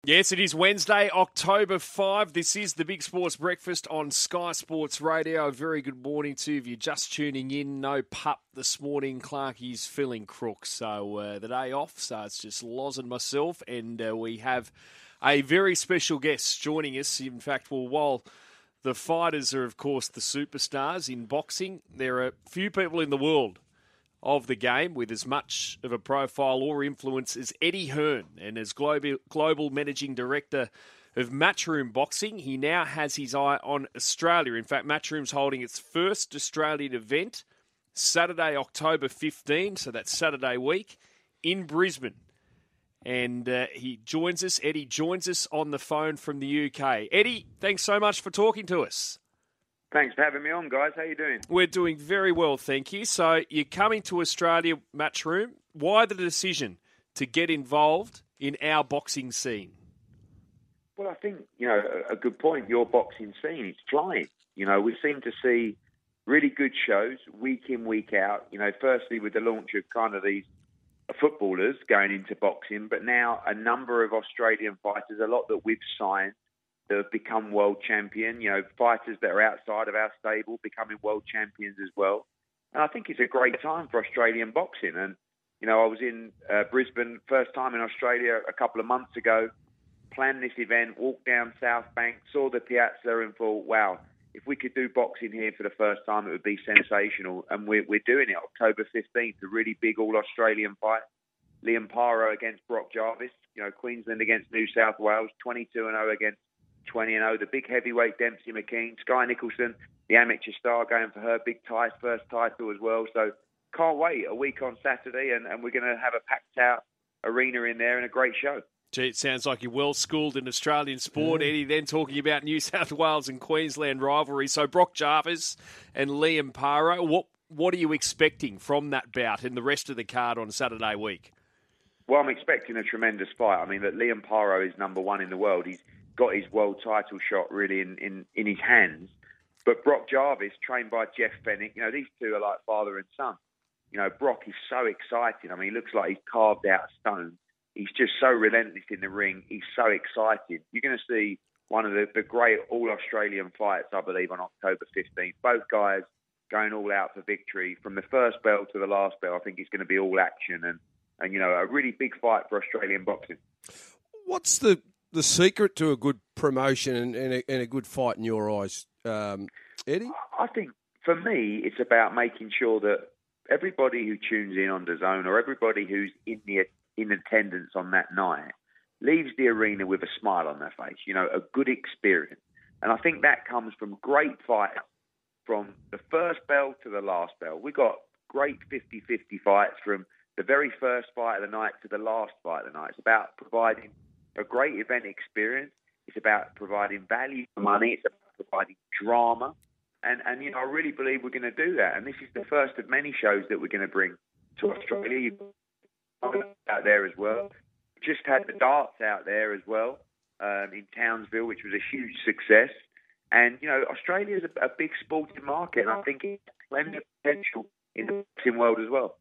Yes, it is Wednesday, October 5. This is the Big Sports Breakfast on Sky Sports Radio. A very good morning to you. If you're just tuning in, no pup this morning. Clarkie's feeling crook, so the day off. So it's just Loz and myself, and we have a very special guest joining us. In fact, well, while the fighters are, of course, the superstars in boxing, there are few people in the world of the game with as much of a profile or influence as Eddie Hearn. And as global managing director of Matchroom Boxing, he now has his eye on Australia. In fact, Matchroom's holding its first Australian event Saturday, October 15, so that's Saturday week, in Brisbane. And Eddie joins us on the phone from the UK. Eddie, thanks so much for talking to us. Thanks for having me on, guys. How you doing? We're doing very well, thank you. So you're coming to Australia, Matchroom. Why the decision to get involved in our boxing scene? Well, I think, a good point. Your boxing scene, it's flying. We seem to see really good shows week in, week out. Firstly with the launch of kind of these footballers going into boxing, but now a number of Australian fighters, a lot that we've signed, that have become world champion, fighters that are outside of our stable becoming world champions as well. And I think it's a great time for Australian boxing. And, I was in Brisbane, first time in Australia a couple of months ago, planned this event, walked down South Bank, saw the piazza and thought, wow, if we could do boxing here for the first time, it would be sensational. And we're doing it October 15th, a really big all-Australian fight. Liam Paro against Brock Jarvis, Queensland against New South Wales, 22-0 against 20-0, the big heavyweight Dempsey McKean, Sky Nicholson, the amateur star, going for her big first title as well. So can't wait. A week on Saturday, and we're going to have a packed-out arena in there and a great show. Gee, it sounds like you're well-schooled in Australian sport, Eddie, then talking about New South Wales and Queensland rivalry. So Brock Jarvis and Liam Paro, what are you expecting from that bout and the rest of the card on Saturday week? Well, I'm expecting a tremendous fight. I mean, that Liam Paro is number one in the world. He's got his world title shot really in his hands. But Brock Jarvis, trained by Jeff Fennick, these two are like father and son. Brock is so exciting. I mean, he looks like he's carved out of stone. He's just so relentless in the ring. He's so excited. You're going to see one of the great all-Australian fights, I believe, on October 15th. Both guys going all out for victory. From the first bell to the last bell, I think it's going to be all action and a really big fight for Australian boxing. What's the secret to a good promotion and a good fight in your eyes, Eddie? I think, for me, it's about making sure that everybody who tunes in on DAZN or everybody who's in attendance on that night leaves the arena with a smile on their face, a good experience. And I think that comes from great fights from the first bell to the last bell. We got great 50-50 fights from the very first fight of the night to the last fight of the night. It's about providing a great event experience. It's about providing value for money. It's about providing drama. And I really believe we're going to do that. And this is the first of many shows that we're going to bring to Australia. You've got out there as well. Just had the darts out there as well in Townsville, which was a huge success. And, Australia is a big sporting market, and I think it's plenty of potential in the boxing world as well.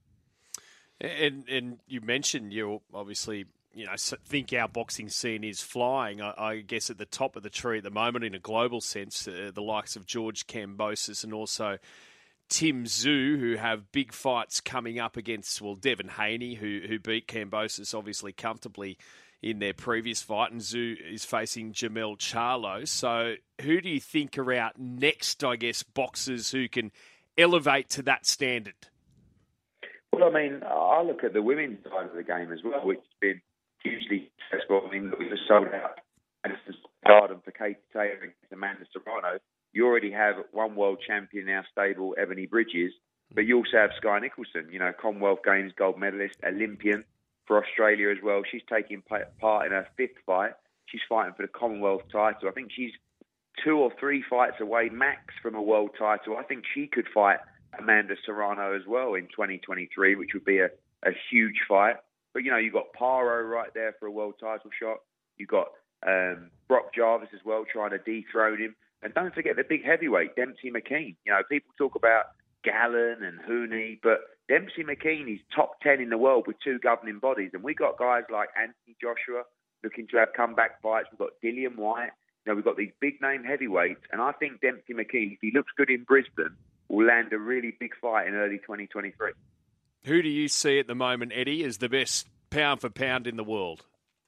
And you mentioned you're obviously, think our boxing scene is flying. I guess at the top of the tree at the moment in a global sense, the likes of George Kambosos and also Tim Tszyu, who have big fights coming up against, Devin Haney, who beat Kambosos obviously comfortably in their previous fight, and Tszyu is facing Jamel Charlo. So who do you think are out next, I guess, boxers who can elevate to that standard? Well, I mean, I look at the women's side of the game as well, which has been hugely successful. I mean, we just sold out Madison Garden for Katie Taylor against Amanda Serrano. You already have one world champion now stable, Ebony Bridges, but you also have Sky Nicholson, Commonwealth Games gold medalist, Olympian for Australia as well. She's taking part in her fifth fight. She's fighting for the Commonwealth title. I think she's 2 or 3 fights away max from a world title. I think she could fight Amanda Serrano as well in 2023, which would be a huge fight. But, you've got Paro right there for a world title shot. You've got Brock Jarvis as well trying to dethrone him. And don't forget the big heavyweight, Dempsey McKean. People talk about Gallen and Hooney, but Dempsey McKean is top 10 in the world with 2 governing bodies. And we got guys like Anthony Joshua, looking to have comeback fights. We've got Dillian White. We've got these big-name heavyweights. And I think Dempsey McKee, if he looks good in Brisbane, will land a really big fight in early 2023. Who do you see at the moment, Eddie, as the best pound for pound in the world?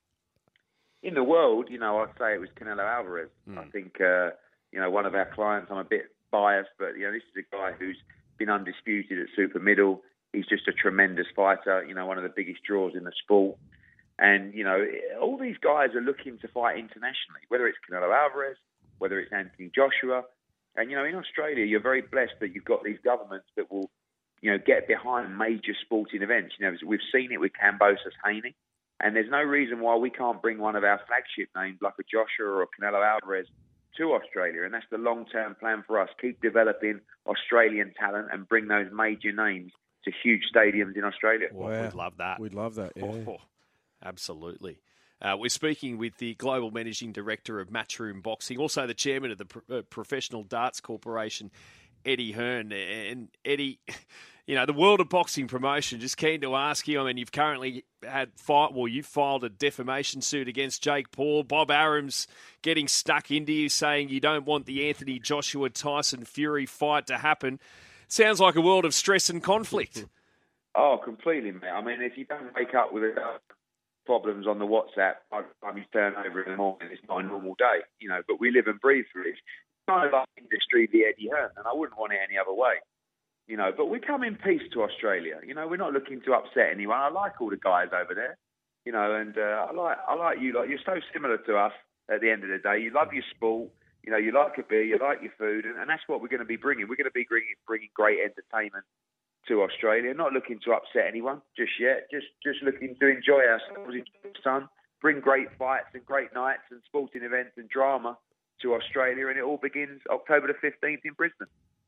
In the world, I'd say it was Canelo Alvarez. I think, one of our clients, I'm a bit biased, but, this is a guy who's been undisputed at super middle. He's just a tremendous fighter, one of the biggest draws in the sport. And, all these guys are looking to fight internationally, whether it's Canelo Alvarez, whether it's Anthony Joshua. And, in Australia, you're very blessed that you've got these governments that will, get behind major sporting events. We've seen it with Kambosos Haney. And there's no reason why we can't bring one of our flagship names like a Joshua or a Canelo Alvarez to Australia. And that's the long-term plan for us. Keep developing Australian talent and bring those major names to huge stadiums in Australia. Wow. We'd love that. We'd love that, yeah. Oh, absolutely. We're speaking with the Global Managing Director of Matchroom Boxing, also the Chairman of the Professional Darts Corporation, Eddie Hearn. And Eddie, the world of boxing promotion, just keen to ask you, you've currently you've filed a defamation suit against Jake Paul. Bob Arum's getting stuck into you, saying you don't want the Anthony Joshua Tyson Fury fight to happen. Sounds like a world of stress and conflict. Oh, completely, mate. If you don't wake up with problems on the WhatsApp by the time you turn over in the morning, it's not a normal day, but we live and breathe through it. It's kind of like industry, the Eddie Hearn, and I wouldn't want it any other way. But we come in peace to Australia. We're not looking to upset anyone. I like all the guys over there, and I like you. Like, you're so similar to us at the end of the day. You love your sport. You like a beer, you like your food, and that's what we're going to be bringing. We're going to be bringing great entertainment to Australia. Not looking to upset anyone just yet. Just looking to enjoy ourselves, enjoy the sun, bring great fights and great nights and sporting events and drama to Australia, and it all begins October the 15th in Brisbane.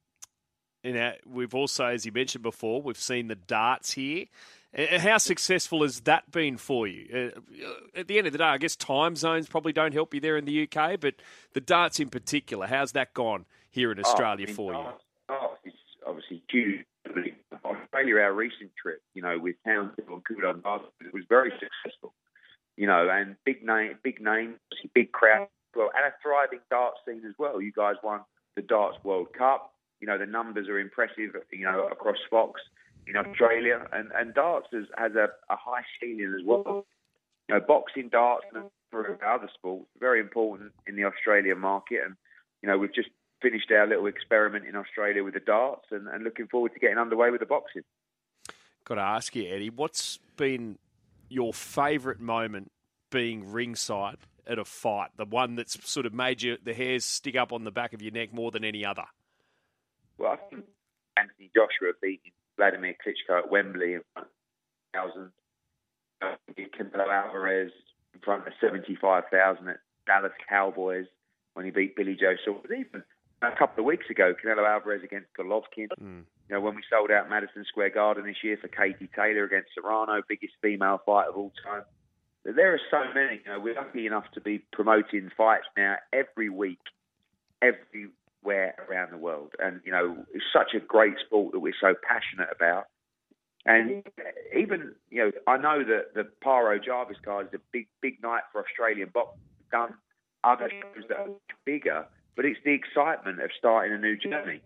We've also, as you mentioned before, we've seen the darts here. How successful has that been for you? At the end of the day, I guess time zones probably don't help you there in the UK, but the darts in particular, how's that gone here in Australia for you? It's obviously huge. Australia, our recent trip, with Townsville and Kuala Lumpur, it was very successful. And big name, big crowd, well, and a thriving darts scene as well. You guys won the Darts World Cup. The numbers are impressive, across Fox in Australia. And darts has a high ceiling as well. Boxing, darts, and for other sports, very important in the Australian market. And, we've just finished our little experiment in Australia with the darts and looking forward to getting underway with the boxing. Got to ask you, Eddie, what's been your favourite moment being ringside at a fight? The one that's sort of made the hairs stick up on the back of your neck more than any other? Well, I think Anthony Joshua beating Vladimir Klitschko at Wembley in front of 1,000. Canelo Alvarez in front of 75,000 at Dallas Cowboys when he beat Billy Joe Saunders. Even a couple of weeks ago, Canelo Alvarez against Golovkin. When we sold out Madison Square Garden this year for Katie Taylor against Serrano, biggest female fight of all time. There are so many. We're lucky enough to be promoting fights now every week, everywhere around the world. And, it's such a great sport that we're so passionate about. And even, I know that the Paro Jarvis card is a big night for Australian boxing. We've done other shows that are bigger, but it's the excitement of starting a new journey.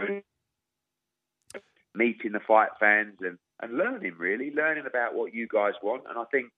Meeting the fight fans and learning about what you guys want. And I think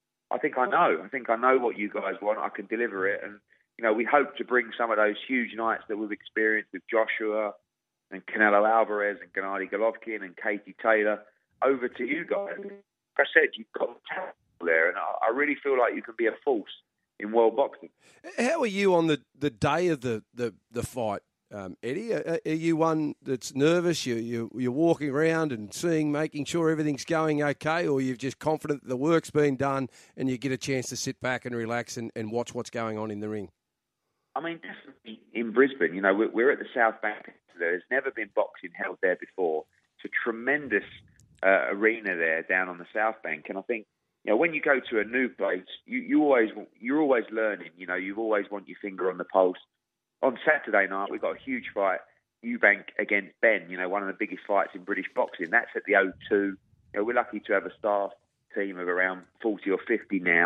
I know what you guys want. I can deliver it. And, we hope to bring some of those huge nights that we've experienced with Joshua and Canelo Alvarez and Gennady Golovkin and Katie Taylor over to you guys. Like I said, you've got talent there, and I really feel like you can be a force in world boxing. How are you on the day of the fight, Eddie? Are you one that's nervous? You're walking around and making sure everything's going okay, or you're just confident that the work's been done and you get a chance to sit back and relax and watch what's going on in the ring? Definitely in Brisbane, we're at the South Bank. There's never been boxing held there before. It's a tremendous arena there down on the South Bank. And I think, when you go to a new place, you're always learning. You always want your finger on the pulse. On Saturday night, we've got a huge fight, Eubank against Ben, one of the biggest fights in British boxing. That's at the O2. We're lucky to have a staff team of around 40 or 50 now.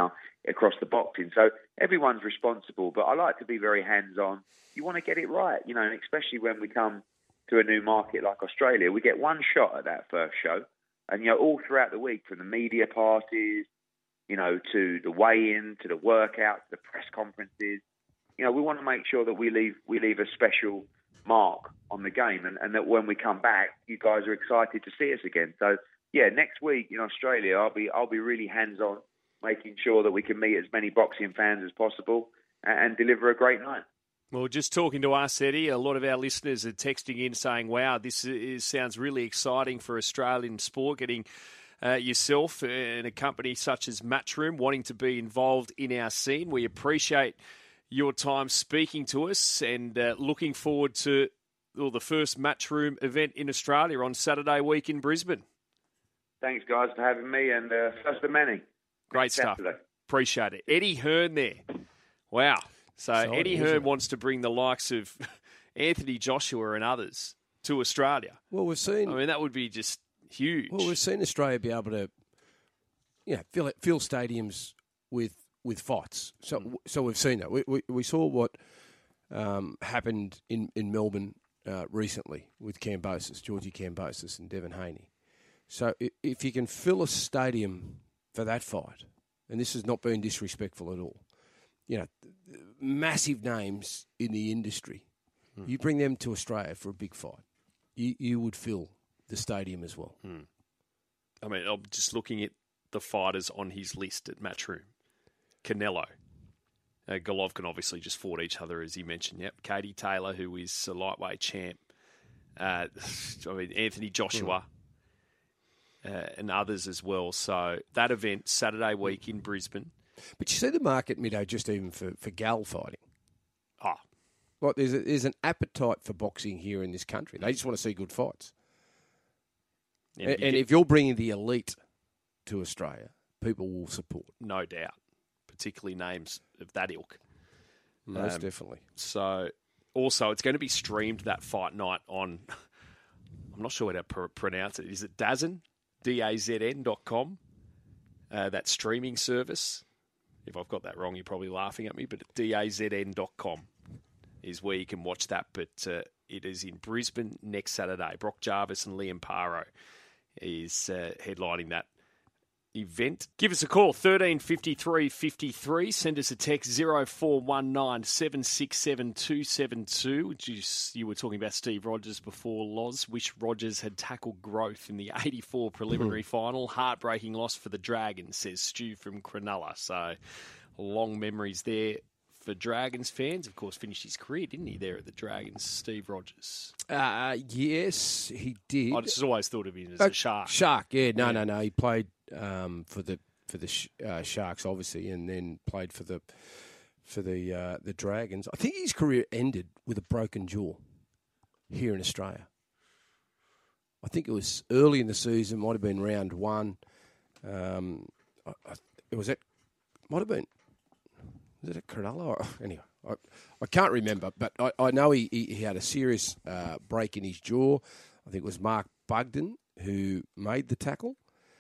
across the boxing. So everyone's responsible, but I like to be very hands-on. You want to get it right, and especially when we come to a new market like Australia, we get one shot at that first show. And, all throughout the week, from the media parties, to the weigh-in, to the workout, to the press conferences, we want to make sure that we leave a special mark on the game, and that when we come back, you guys are excited to see us again. So, yeah, next week in Australia, I'll be really hands-on, making sure that we can meet as many boxing fans as possible and deliver a great night. Well, just talking to us, Eddie, a lot of our listeners are texting in saying, wow, this sounds really exciting for Australian sport, getting yourself and a company such as Matchroom wanting to be involved in our scene. We appreciate your time speaking to us and looking forward to the first Matchroom event in Australia on Saturday week in Brisbane. Thanks, guys, for having me, and first of many. Great stuff. Appreciate it. Eddie Hearn there. Wow. So Eddie Hearn wants to bring the likes of Anthony Joshua and others to Australia. Well, we've seen... that would be just huge. Well, we've seen Australia be able to, fill stadiums with fights. So we've seen that. We saw what happened in Melbourne recently with Georgie Kambosos and Devin Haney. So if you can fill a stadium for that fight, and this has not been disrespectful at all, massive names in the industry, you bring them to Australia for a big fight, you would fill the stadium as well. I'm just looking at the fighters on his list at Matchroom. Canelo. Golovkin obviously just fought each other, as he mentioned. Yep. Katie Taylor, who is a lightweight champ. Anthony Joshua. And others as well. So that event, Saturday week in Brisbane. But you see the market, Middo, just even for gal fighting. Ah. Like there's an appetite for boxing here in this country. They just want to see good fights. Yeah, and if you're bringing the elite to Australia, people will support. No doubt. Particularly names of that ilk. Most definitely. So, also, it's going to be streamed that fight night on, I'm not sure how to pronounce it. Is it DAZN? DAZN.com? That streaming service. If I've got that wrong, you're probably laughing at me, but DAZN.com is where you can watch that. But it is in Brisbane next Saturday. Brock Jarvis and Liam Paro is headlining that event. Give us a call, 1353 53. Send us a text, 0419 767 272. You were talking about Steve Rogers before, Loz. Wish Rogers had tackled Growth in the 84 preliminary final. Heartbreaking loss for the Dragons, says Stu from Cronulla. So, long memories there for Dragons fans. Of course, finished his career, didn't he, there at the Dragons, Steve Rogers? Yes, he did. I just always thought of him as a Shark. Shark, yeah. No. He played for the Sharks, obviously, and then played for the Dragons. I think his career ended with a broken jaw here in Australia. I think it was early in the season, might have been round one. Was it at Cronulla? Anyway, I can't remember, but I know he had a serious break in his jaw. I think it was Mark Bugden who made the tackle.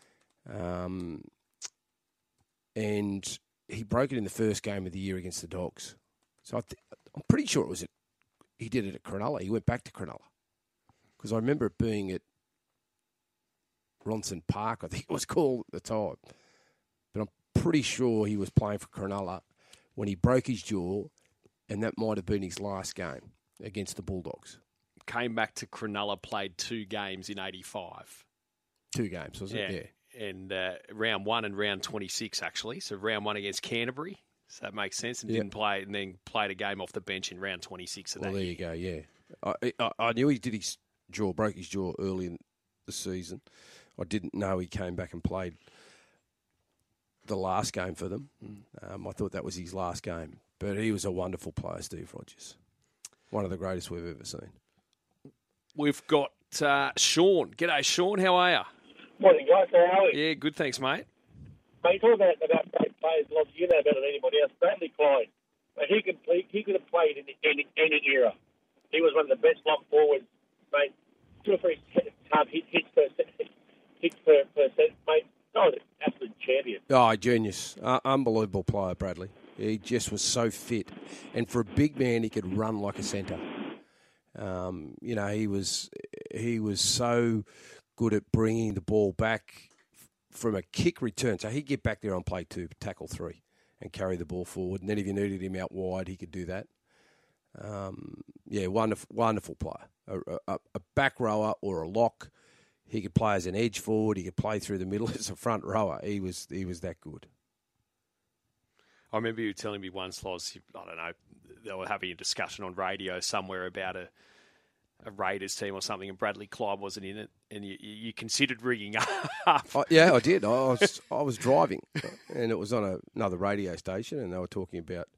And he broke it in the first game of the year against the Dogs. So I'm pretty sure he did it at Cronulla. He went back to Cronulla. Because I remember it being at Ronson Park, I think it was called at the time. But I'm pretty sure he was playing for Cronulla when he broke his jaw, and that might have been his last game against the Bulldogs. Came back to Cronulla, played 2 games in 85. 2 games, wasn't it? Yeah. And round 1 and round 26, actually. So round 1 against Canterbury. So that makes sense. And didn't play, and then played a game off the bench in round 26 of that there year. You go, yeah. I knew he did broke his jaw early in the season. I didn't know he came back and played the last game for them. I thought that was his last game. But he was a wonderful player, Steve Rogers. One of the greatest we've ever seen. We've got Sean. G'day, Sean. How are you? Morning, guys. How are you? Yeah, good, thanks, mate. Mate, you talk about great players, Loz. You know better than anybody else. Bradley Clyde. He could have played in any era. He was one of the best lock forwards, mate. 2 or 3 hits per set, mate. Oh, absolute champion. Oh, genius. Unbelievable player, Bradley. He just was so fit. And for a big man, he could run like a centre. He was so good at bringing the ball back from a kick return. So he'd get back there on play 2, tackle 3, and carry the ball forward. And then if you needed him out wide, he could do that. Wonderful player. A back rower or a lock. He could play as an edge forward. He could play through the middle as a front rower. He was that good. I remember you telling me once, Loz, I don't know, they were having a discussion on radio somewhere about a Raiders team or something, and Bradley Clyde wasn't in it, and you considered ringing up. Yeah, I did. I was driving, and it was on another radio station, and they were talking about,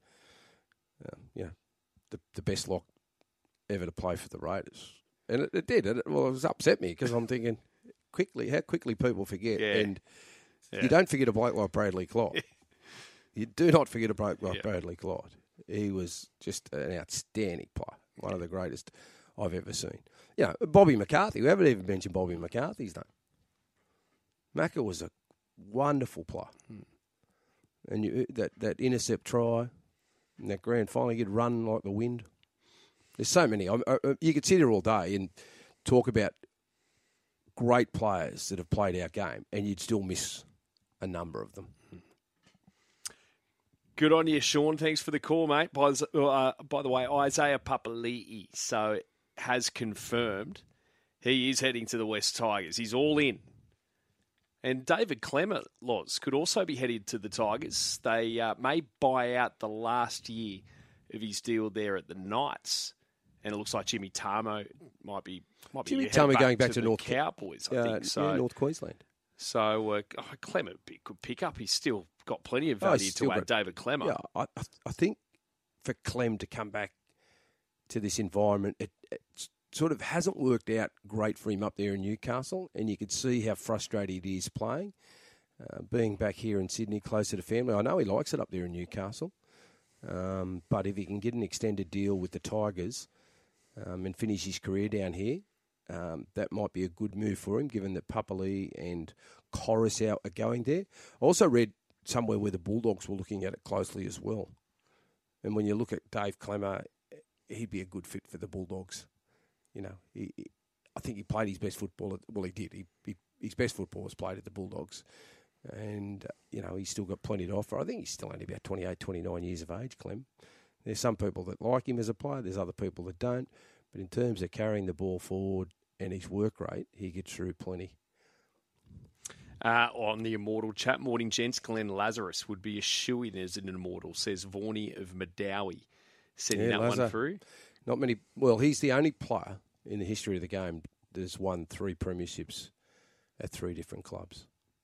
the best lock ever to play for the Raiders, and it did. It upset me because I'm thinking, how quickly people forget, and you don't forget a bloke like Bradley Clyde. You do not forget a bloke like Bradley Clyde. He was just an outstanding player, one of the greatest I've ever seen. Bobby McCarthy. We haven't even mentioned Bobby McCarthy's name. Macca was a wonderful player. And that intercept try and that grand final, he'd run like the wind. There's so many. You could sit here all day and talk about great players that have played our game, and you'd still miss a number of them. Good on you, Sean. Thanks for the call, mate. By the way, Isaiah Papali'i has confirmed he is heading to the West Tigers. He's all in. And David Clemmer, Loz, could also be headed to the Tigers. They may buy out the last year of his deal there at the Knights. And it looks like Jimmy Tamo might be Jimmy Tamo going back to North Cowboys, I think. So, North Queensland. So Clemmer could pick up. He's still got plenty of value to add David Clemmer. Yeah, I think for Clem to come back to this environment, it sort of hasn't worked out great for him up there in Newcastle, and you could see how frustrated he is playing. Being back here in Sydney, closer to family, I know he likes it up there in Newcastle, but if he can get an extended deal with the Tigers and finish his career down here, that might be a good move for him, given that Papali'i and Coruscant are going there. I also read somewhere where the Bulldogs were looking at it closely as well. And when you look at Dave Clemmer, he'd be a good fit for the Bulldogs. I think he played his best football. He did. His best football was played at the Bulldogs. And, he's still got plenty to offer. I think he's still only about 28, 29 years of age, Clem. There's some people that like him as a player. There's other people that don't. But in terms of carrying the ball forward and his work rate, he gets through plenty. On the Immortal chat, morning gents, Glenn Lazarus would be a shoo-in as an Immortal, says Vorney of Madawi. Sending that one through. Not many. Well, he's the only player in the history of the game that has won 3 premierships at 3 different clubs.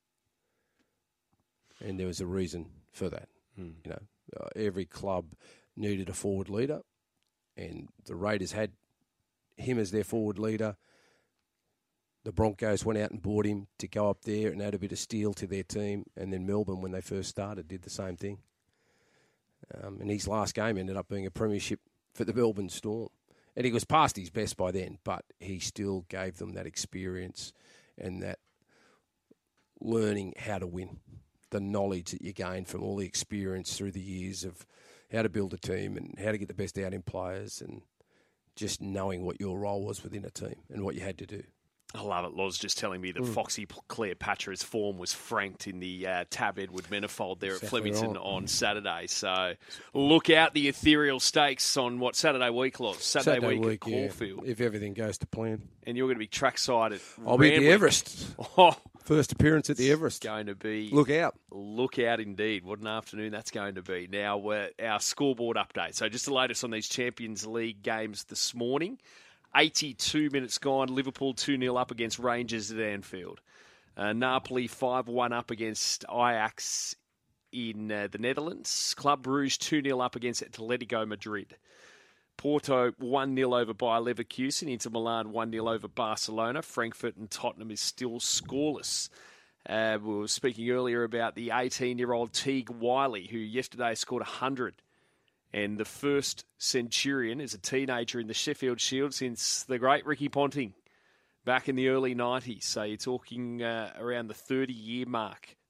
And there was a reason for that. Every club needed a forward leader, and the Raiders had him as their forward leader. The Broncos went out and bought him to go up there and add a bit of steel to their team. And then Melbourne, when they first started, did the same thing. And his last game ended up being a premiership for the Melbourne Storm. And he was past his best by then, but he still gave them that experience and that learning how to win, the knowledge that you gain from all the experience through the years of how to build a team and how to get the best out in players and just knowing what your role was within a team and what you had to do. I love it. Loz just telling me that Foxy Cleopatra's form was franked in the Tab Edward Manifold there at Flemington on Saturday. So look out the ethereal stakes on Saturday week, Loz? Saturday week at Caulfield. If everything goes to plan. And you're going to be trackside at I'll be at the Everest. First appearance at the Everest. Going to be... Look out. Look out indeed. What an afternoon that's going to be. Now, our scoreboard update. So just the latest on these Champions League games this morning. 82 minutes gone. Liverpool 2-0 up against Rangers at Anfield. Napoli 5-1 up against Ajax in the Netherlands. Club Brugge 2-0 up against Atletico Madrid. Porto 1-0 over Bayer Leverkusen. Inter Milan 1-0 over Barcelona. Frankfurt and Tottenham is still scoreless. We were speaking earlier about the 18-year-old Teague Wiley, who yesterday scored 100. And the first centurion as a teenager in the Sheffield Shield since the great Ricky Ponting back in the early 90s. So you're talking around the 30-year mark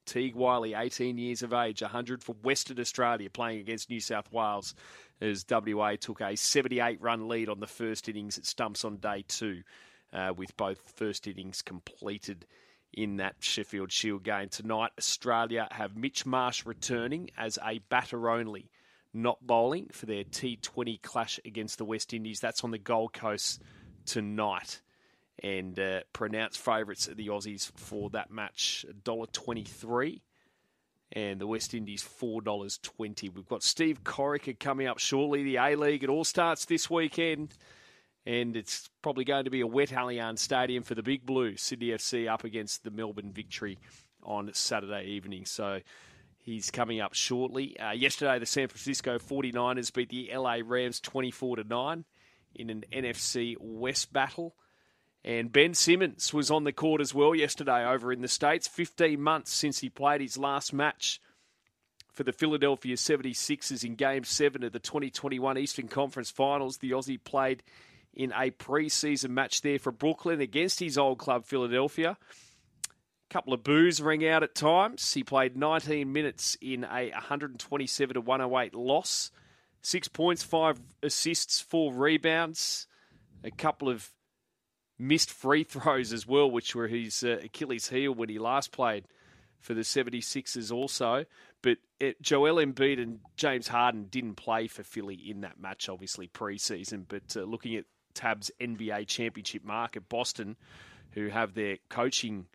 Teague Wiley, 18 years of age, 100 for Western Australia, playing against New South Wales as WA took a 78-run lead on the first innings at stumps on day 2, with both first innings completed in that Sheffield Shield game. Tonight, Australia have Mitch Marsh returning as a batter only, not bowling, for their T20 clash against the West Indies. That's on the Gold Coast tonight. And pronounced favourites are the Aussies for that match, $1.23. And the West Indies, $4.20. We've got Steve Corica coming up shortly. The A-League, it all starts this weekend. And it's probably going to be a wet Allianz Stadium for the Big Blue. Sydney FC up against the Melbourne Victory on Saturday evening. So he's coming up shortly. Yesterday, the San Francisco 49ers beat the LA Rams 24-9 in an NFC West battle. And Ben Simmons was on the court as well yesterday over in the States. 15 months since he played his last match for the Philadelphia 76ers in Game 7 of the 2021 Eastern Conference Finals. The Aussie played in a pre-season match there for Brooklyn against his old club, Philadelphia. A couple of boos rang out at times. He played 19 minutes in a 127-108 loss. 6 points, 5 assists, 4 rebounds. A couple of missed free throws as well, which were his Achilles heel when he last played for the 76ers also. But Joel Embiid and James Harden didn't play for Philly in that match, obviously, pre-season. But looking at Tab's NBA championship market, Boston, who have their coaching,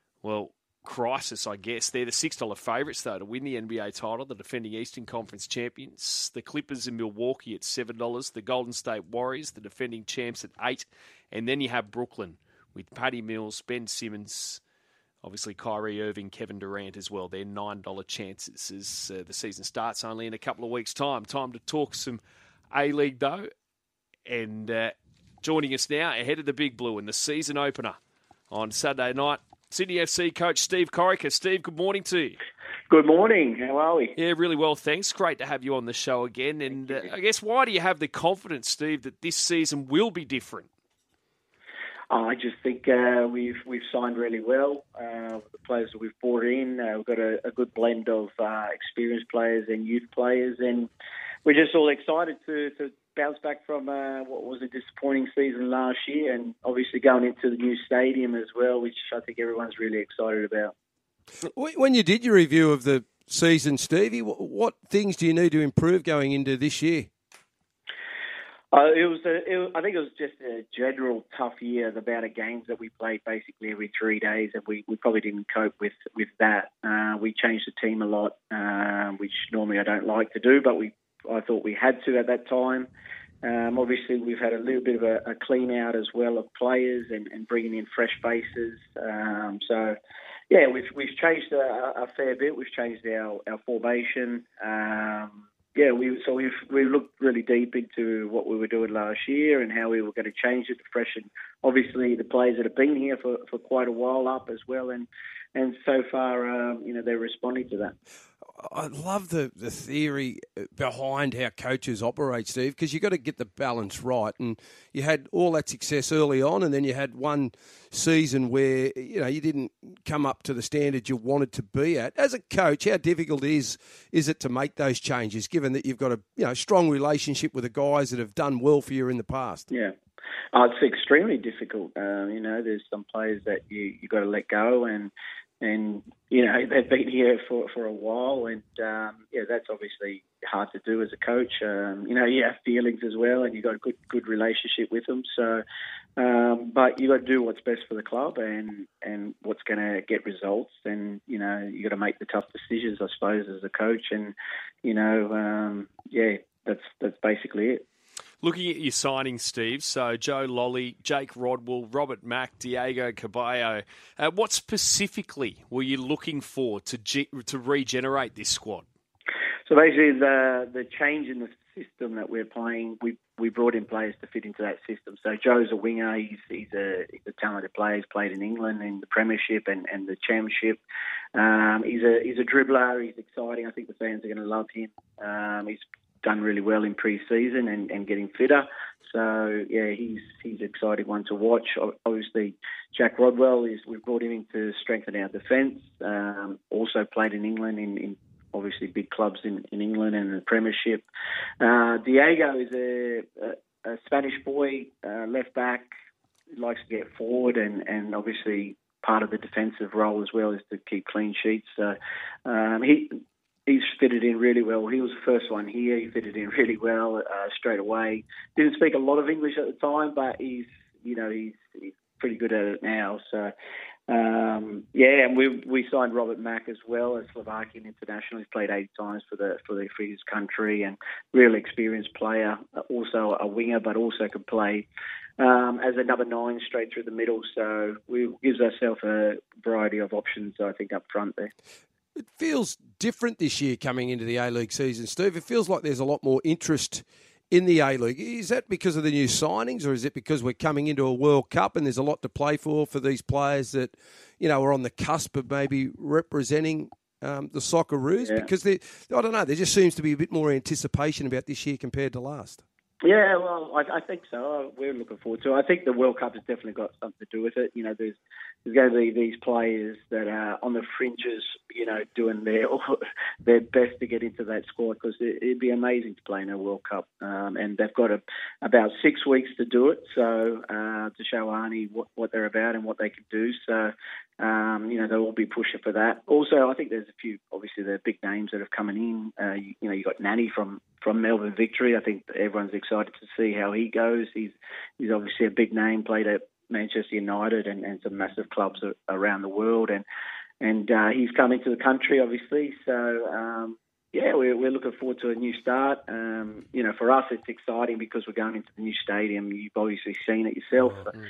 crisis, I guess. They're the $6 favourites, though, to win the NBA title, the defending Eastern Conference champions. The Clippers in Milwaukee at $7. The Golden State Warriors, the defending champs, at $8. And then you have Brooklyn with Patty Mills, Ben Simmons, obviously Kyrie Irving, Kevin Durant as well. They're $9 chances as the season starts only in a couple of weeks' time. Time to talk some A-League, though. And joining us now ahead of the Big Blue in the season opener on Saturday night, Sydney FC coach Steve Corica. Steve, good morning to you. Good morning. How are we? Yeah, really well, thanks. Great to have you on the show again. And I guess, why do you have the confidence, Steve, that this season will be different? I just think we've signed really well. The players that we've brought in, we've got a good blend of experienced players and youth players, and we're just all excited to bounce back from what was a disappointing season last year, and obviously going into the new stadium as well, which I think everyone's really excited about. When you did your review of the season, Stevie, what things do you need to improve going into this year? I think it was just a general tough year. The amount of games that we played basically every 3 days, and we probably didn't cope with that. We changed the team a lot, which normally I don't like to do, but I thought we had to at that time. Obviously, we've had a little bit of a clean out as well of players and bringing in fresh faces. We've changed a fair bit. We've changed our formation. We've looked really deep into what we were doing last year and how we were going to change it to freshen, obviously, the players that have been here for quite a while up as well. And so far, they're responding to that. I love the theory behind how coaches operate, Steve, because you've got to get the balance right. And you had all that success early on, and then you had one season where you didn't come up to the standard you wanted to be at. As a coach, how difficult is it to make those changes, given that you've got a strong relationship with the guys that have done well for you in the past? Yeah. It's extremely difficult. There's some players that you got to let go, and they've been here for a while, and that's obviously hard to do as a coach. You have feelings as well, and you've got a good relationship with them. So, but you got to do what's best for the club and what's going to get results. And you got to make the tough decisions, I suppose, as a coach. And that's basically it. Looking at your signings, Steve, so Joe Lolly, Jake Rodwell, Robert Mack, Diego Caballo, what specifically were you looking for to regenerate this squad? So basically the change in the system that we're playing, we brought in players to fit into that system. So Joe's a winger, he's a talented player, he's played in England in the Premiership and the Championship. He's a dribbler, he's exciting, I think the fans are going to love him. He's done really well in pre-season and getting fitter. So, yeah, he's an exciting one to watch. Obviously, Jack Rodwell, we've brought him in to strengthen our defence. Also played in England in obviously big clubs in England and the Premiership. Diego is a Spanish boy, left back, likes to get forward and obviously part of the defensive role as well is to keep clean sheets. So he's fitted in really well. He was the first one here. He fitted in really well straight away. Didn't speak a lot of English at the time, but he's pretty good at it now. So and we signed Robert Mack as well, a Slovakian international. He's played 8 times for his country and real experienced player. Also a winger, but also could play as a number 9 straight through the middle. So we gives ourselves a variety of options, I think, up front there. It feels different this year coming into the A-League season, Steve. It feels like there's a lot more interest in the A-League. Is that because of the new signings, or is it because we're coming into a World Cup and there's a lot to play for these players that, are on the cusp of maybe representing the Socceroos? Yeah. Because I don't know, there just seems to be a bit more anticipation about this year compared to last. Yeah, well, I think so. We're looking forward to it. I think the World Cup has definitely got something to do with it. There's going to be these players that are on the fringes, doing their best to get into that squad, because it'd be amazing to play in a World Cup. And they've got about 6 weeks to do it, so to show Arnie what they're about and what they can do. So, they'll all be pushing for that. Also, I think there's a few, obviously, the big names that have coming in. You got Nani from Melbourne Victory. I think everyone's excited to see how he goes. He's obviously a big name, played at Manchester United and some massive clubs around the world, and he's coming to the country, obviously. So we're looking forward to a new start. For us, it's exciting because we're going into the new stadium. You've obviously seen it yourself.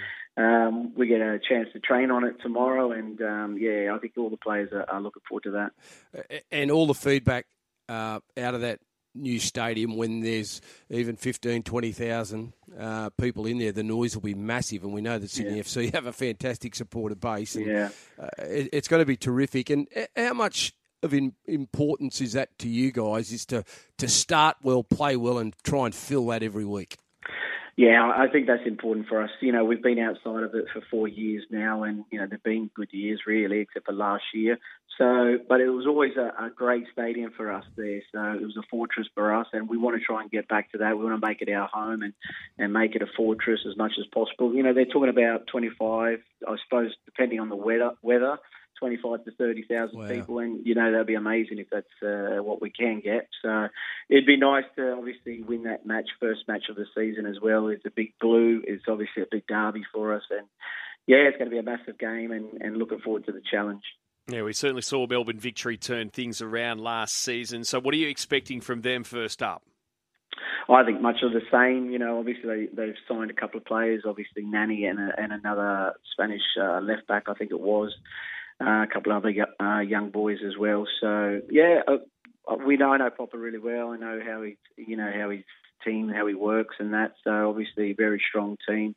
We get a chance to train on it tomorrow, and I think all the players are looking forward to that. And all the feedback out of that new stadium, when there's even 15,000, 20,000 people in there, the noise will be massive, and we know that Sydney FC have a fantastic supporter base. And, it's going to be terrific. And how much of importance is that to you guys, is to start well, play well, and try and fill that every week? Yeah, I think that's important for us. We've been outside of it for 4 years now, and, they've been good years, really, except for last year. So, but it was always a great stadium for us there. So it was a fortress for us, and we want to try and get back to that. We want to make it our home and make it a fortress as much as possible. They're talking about 25, I suppose, depending on the weather, 25 to 30,000 people, and that'd be amazing if that's what we can get. So it'd be nice to obviously win that first match of the season as well. It's a big blue. It's obviously a big derby for us, and it's going to be a massive game, and looking forward to the challenge. Yeah, we certainly saw Melbourne Victory turn things around last season. So what are you expecting from them first up? I think much of the same. Obviously they've signed a couple of players, obviously Nani and another Spanish left back, I think it was. A couple of other young boys as well. So we know Popper really well. I know how his team, how he works, and that. So obviously a very strong team.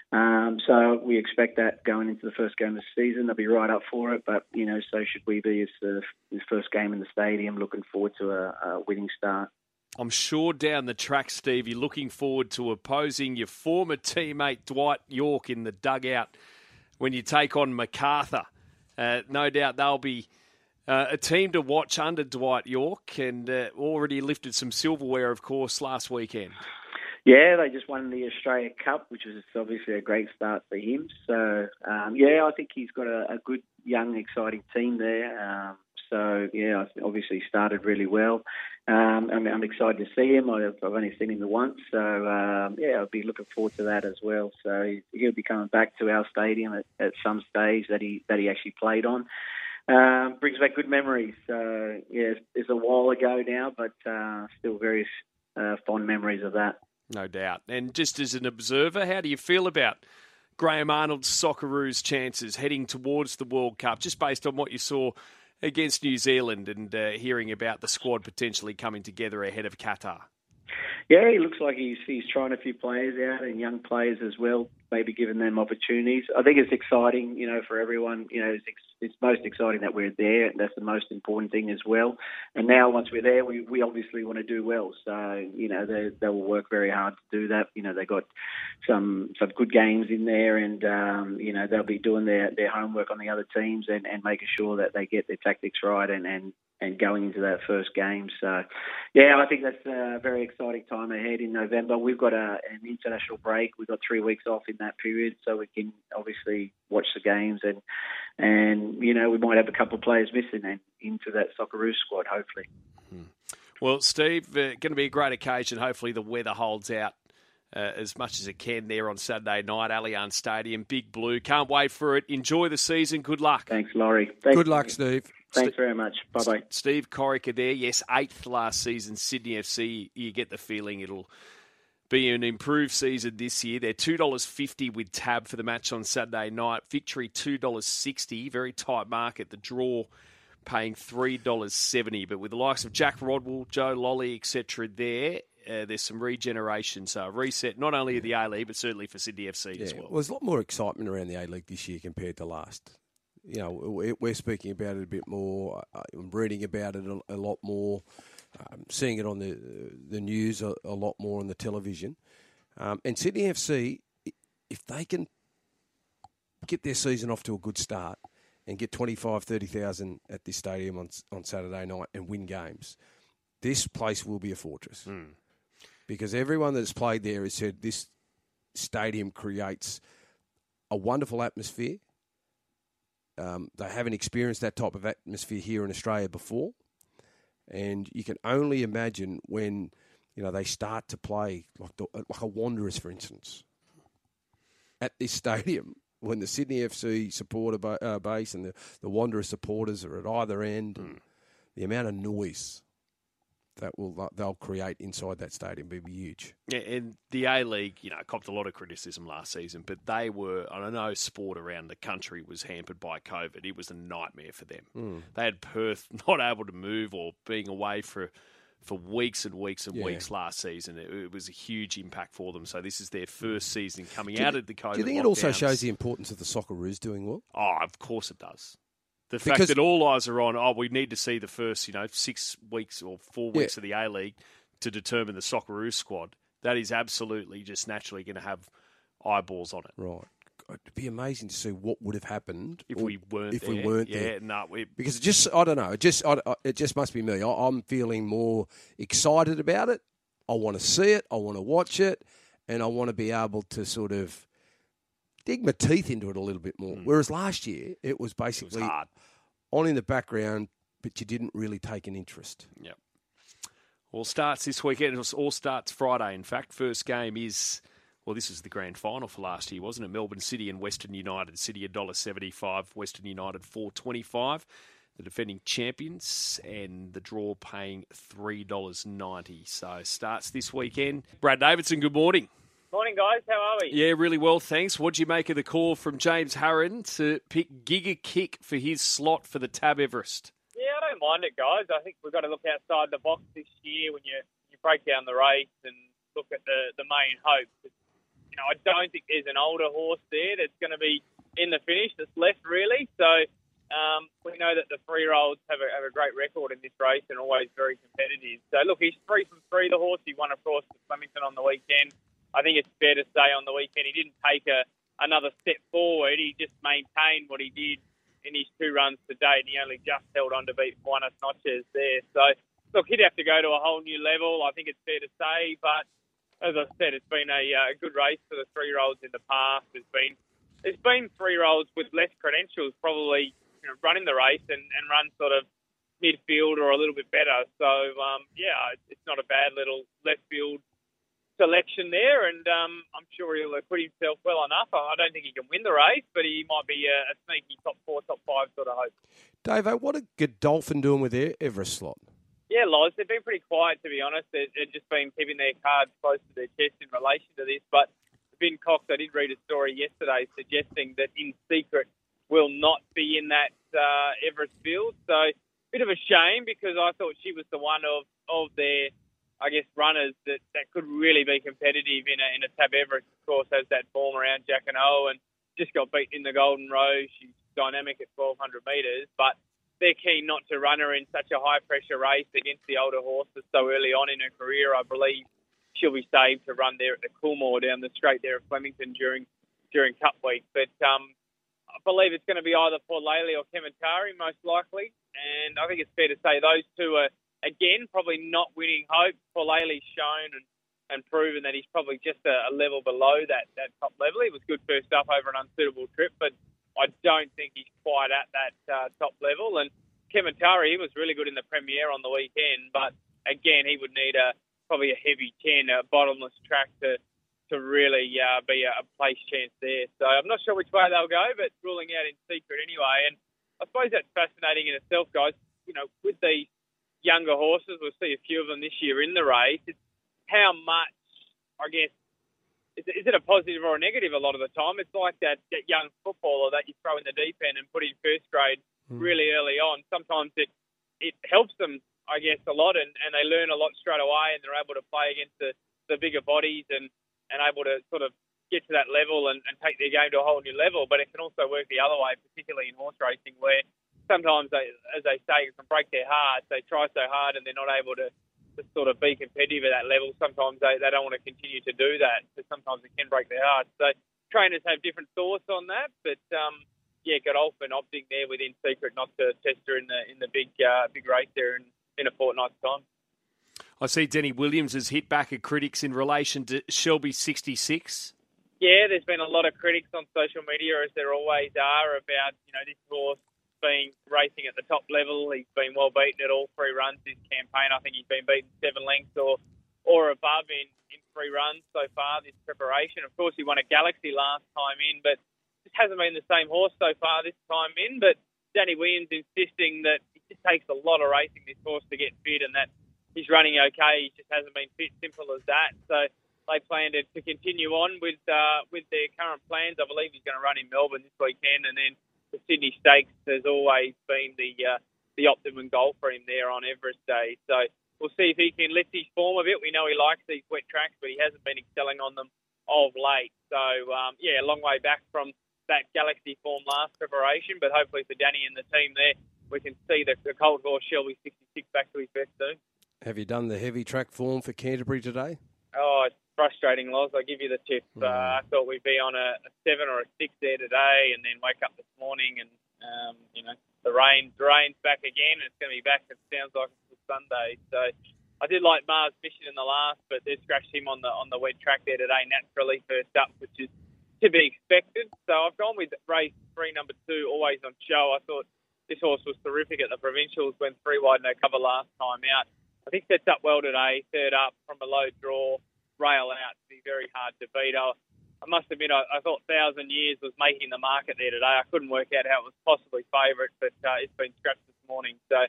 So we expect that going into the first game of the season. They'll be right up for it. But so should we be. It's the first game in the stadium. Looking forward to a winning start. I'm sure down the track, Steve, you're looking forward to opposing your former teammate Dwight Yorke in the dugout when you take on MacArthur. No doubt they'll be a team to watch under Dwight Yorke, and already lifted some silverware, of course, last weekend. Yeah, they just won the Australia Cup, which is obviously a great start for him. So, I think he's got a good, young, exciting team there. Obviously started really well. I'm excited to see him. I've only seen him once, so I'll be looking forward to that as well. So he'll be coming back to our stadium at some stage that he actually played on. Brings back good memories. It's a while ago now, but still very fond memories of that. No doubt. And just as an observer, how do you feel about Graham Arnold's Socceroos' chances heading towards the World Cup, just based on what you saw against New Zealand and hearing about the squad potentially coming together ahead of Qatar? Yeah, he looks like he's trying a few players out and young players as well, maybe giving them opportunities. I think it's exciting, for everyone. It's most exciting that we're there, and that's the most important thing as well. And now once we're there, we obviously want to do well. So, they will work very hard to do that. They got some good games in there, and, they'll be doing their homework on the other teams and making sure that they get their tactics right and going into that first game. So, yeah, I think that's a very exciting time ahead in November. We've got an international break. We've got 3 weeks off in that period, so we can obviously watch the games and we might have a couple of players missing and into that Socceroos squad, hopefully. Well, Steve, going to be a great occasion. Hopefully the weather holds out as much as it can there on Saturday night, Allianz Stadium, Big Blue. Can't wait for it. Enjoy the season. Good luck. Thanks, Laurie. Good luck, Steve. Thanks very much. Bye-bye. Steve Corica there. Yes, 8th last season, Sydney FC. You get the feeling it'll be an improved season this year. They're $2.50 with tab for the match on Saturday night. Victory $2.60. Very tight market. The draw paying $3.70. But with the likes of Jack Rodwell, Joe Lolly, etc. there's some regeneration. So a reset, not only of the A-League, but certainly for Sydney FC as well. There's a lot more excitement around the A-League this year compared to last. We're speaking about it a bit more. I'm reading about it a lot more, seeing it on the news a lot more on the television. And Sydney FC, if they can get their season off to a good start and get 25,000, 30,000 at this stadium on Saturday night and win games, this place will be a fortress. Because everyone that's played there has said this stadium creates a wonderful atmosphere. They haven't experienced that type of atmosphere here in Australia before. And you can only imagine when, they start to play like a Wanderers, for instance, at this stadium, when the Sydney FC supporter base and the Wanderers supporters are at either end, the amount of noise they'll create inside that stadium will be huge. Yeah, and the A-League, copped a lot of criticism last season, but they were, I don't know, sport around the country was hampered by COVID. It was a nightmare for them. They had Perth not able to move or being away for weeks and weeks and weeks last season. It was a huge impact for them. So this is their first season coming out of the COVID. Do you think it also shows the importance of the Socceroos doing well? Oh, of course it does. The fact that all eyes are on, we need to see the first, 6 weeks or 4 weeks of the A-League to determine the Socceroos squad, that is absolutely just naturally going to have eyeballs on it. Right. It'd be amazing to see what would have happened if we weren't there. No, because I don't know. It just must be me. I'm feeling more excited about it. I want to see it. I want to watch it, and I want to be able to sort of dig my teeth into it a little bit more. Whereas last year, it was basically hard. On in the background, but you didn't really take an interest. Yep. All starts this weekend. It all starts Friday, in fact. First game is, this is the grand final for last year, wasn't it? Melbourne City and Western United. City $1.75, Western United $4.25. The defending champions, and the draw paying $3.90. So starts this weekend. Brad Davidson, good morning. Morning, guys. How are we? Yeah, really well, thanks. What'd you make of the call from James Harron to pick Giga Kick for his slot for the Tab Everest? Yeah, I don't mind it, guys. I think we've got to look outside the box this year when you break down the race and look at the main hope. I don't think there's an older horse there that's going to be in the finish that's left, really. So we know that the 3-year-olds have a great record in this race and always very competitive. So, look, he's 3 from 3, the horse. He won, of course, at Flemington on the weekend. I think it's fair to say on the weekend he didn't take another step forward. He just maintained what he did in his 2 runs to date. He only just held on to beat Buenos Noches there. So, look, he'd have to go to a whole new level, I think it's fair to say. But, as I said, it's been a good race for the 3-year-olds in the past. There's been 3-year-olds with less credentials probably running the race and run sort of midfield or a little bit better. So, it's not a bad little left field selection there, and I'm sure he'll acquit himself well enough. I don't think he can win the race, but he might be a sneaky top 4, top 5 sort of hope. Davo, what are Godolphin doing with their Everest slot? Yeah, Loz, they've been pretty quiet, to be honest. They've just been keeping their cards close to their chest in relation to this. But Vin Cox, I did read a story yesterday suggesting that In Secret will not be in that Everest field. So, bit of a shame, because I thought she was the one of their runners that could really be competitive in a Tab Everest. Of course, has that form around Jacquinot and just got beaten in the Golden Rose. She's dynamic at 1,200 metres, but they're keen not to run her in such a high-pressure race against the older horses so early on in her career. I believe she'll be saved to run there at the Coolmore down the straight there at Flemington during Cup Week. But I believe it's going to be either Port Lely or Kementari, most likely. And I think it's fair to say those two are, again, probably not winning hope. Port Lely's shown and proven that he's probably just a level below that top level. He was good first up over an unsuitable trip, but I don't think he's quite at that top level. And Kementari, he was really good in the Premier on the weekend, but again, he would need probably a heavy 10, a bottomless track to really be a place chance there. So I'm not sure which way they'll go, but ruling out In Secret anyway. And I suppose that's fascinating in itself, guys. You know, with these younger horses, we'll see a few of them this year in the race. It's how much, I guess, is it a positive or a negative a lot of the time? It's like that young footballer that you throw in the deep end and put in first grade really early on. Sometimes it helps them, I guess, a lot, and they learn a lot straight away, and they're able to play against the bigger bodies and able to sort of get to that level and take their game to a whole new level. But it can also work the other way, particularly in horse racing, where sometimes, as they say, it can break their hearts. They try so hard and they're not able to sort of be competitive at that level. Sometimes they don't want to continue to do that, so sometimes it can break their hearts. So trainers have different thoughts on that, but Godolphin opting there with In Secret not to test her in the big race there in a fortnight's time. I see Denny Williams has hit back at critics in relation to Shelby 66. Yeah, there's been a lot of critics on social media, as there always are, about this horse being racing at the top level. He's been well beaten at all 3 runs this campaign. I think he's been beaten 7 lengths or above in 3 runs so far this preparation. Of course, he won a Galaxy last time in, but just hasn't been the same horse so far this time in. But Danny Williams insisting that it just takes a lot of racing this horse to get fit, and that he's running okay. He just hasn't been fit. Simple as that. So they plan to continue on with their current plans. I believe he's going to run in Melbourne this weekend, and then the Sydney Stakes has always been the optimum goal for him there on Everest Day. So we'll see if he can lift his form a bit. We know he likes these wet tracks, but he hasn't been excelling on them of late. So, a long way back from that Galaxy form last preparation, but hopefully for Danny and the team there, we can see the colt horse Shelby 66 back to his best soon. Have you done the heavy track form for Canterbury today? Oh, it's frustrating, Loz. I'll give you the tip. I thought we'd be on a 7 or a 6 there today, and then wake up this morning and, the rain's back again. It's going to be back, it sounds like, until Sunday. So I did like Mars Mission in the last, but they scratched him on the wet track there today, naturally, first up, which is to be expected. So I've gone with race 3, number 2, Always on Show. I thought this horse was terrific at the provincials, went 3 wide, no cover last time out. I think sets up well today, third up from a low draw, rail out to be very hard to beat. I must admit, I thought 1,000 Years was making the market there today. I couldn't work out how it was possibly favourite, but it's been scratched this morning. So,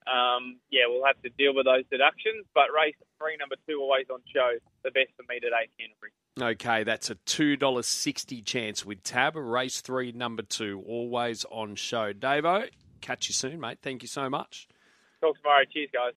we'll have to deal with those deductions. But race 3, number 2, Always on Show, the best for me today, Canterbury. Okay, that's a $2.60 chance with Tab. Race 3, number 2, Always on Show. Davo, catch you soon, mate. Thank you so much. Talk tomorrow. Cheers, guys.